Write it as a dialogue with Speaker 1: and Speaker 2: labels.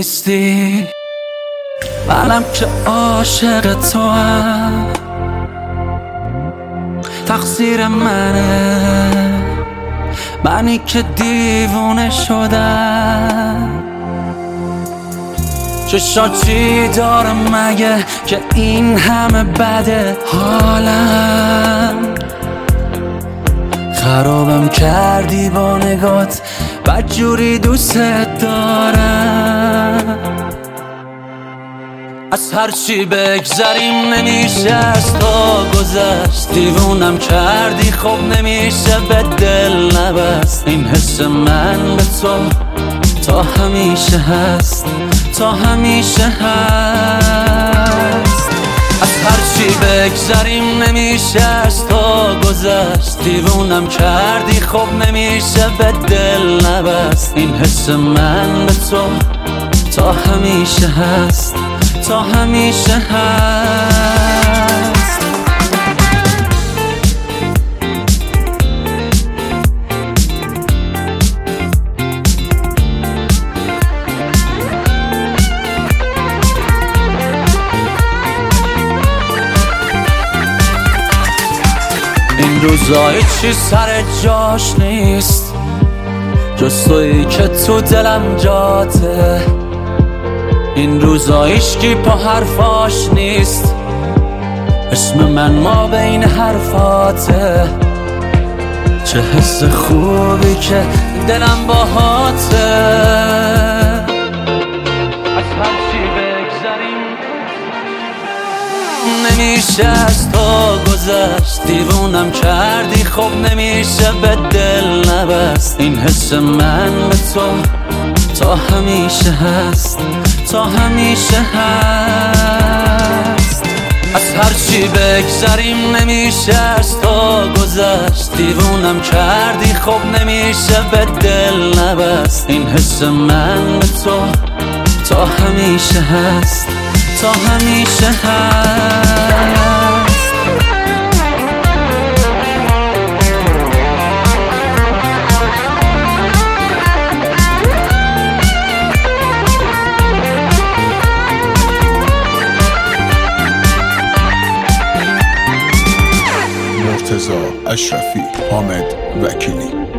Speaker 1: نیستی، منم که عاشق توام. تقصیر منه، منی که دیوونه شدم. چشاتی دارم مگه که این همه بده حالم؟ خرابم کردی با نگات، بدجوری دوست دارم. از هرچی بگذریم نمیشه از تو گذشت. دیوونم کردی خب نمیشه به دل نبست. این حس من به تو تا همیشه هست، تا همیشه هست. از هرچی بگذریم نمیشه از تو گذشت. دیوونم کردی خب نمیشه به دل نبست. این حس من به تو تا همیشه هست، تا همیشه هست. این روزا هیچی سر جاش نیست، جز تویی که تو دلم جاته. این روزا هیچکی پا حرفاش نیست، اسم من ما بین حرفاته. چه حس خوبی که دلم باهاته. از هرچی بگذریم نمیشه از تو گذشت. دیوونم کردی خب نمیشه به دل نبست. این حس من به تو تا همیشه هست، تا همیشه هست. از هرچی بگذریم نمیشه از تو گذشت. دیوونم کردی خب نمیشه به دل نبست. این حس من به تو تا همیشه هست، تا همیشه هست.
Speaker 2: مرتضی اشرفی، حامد وکیلی.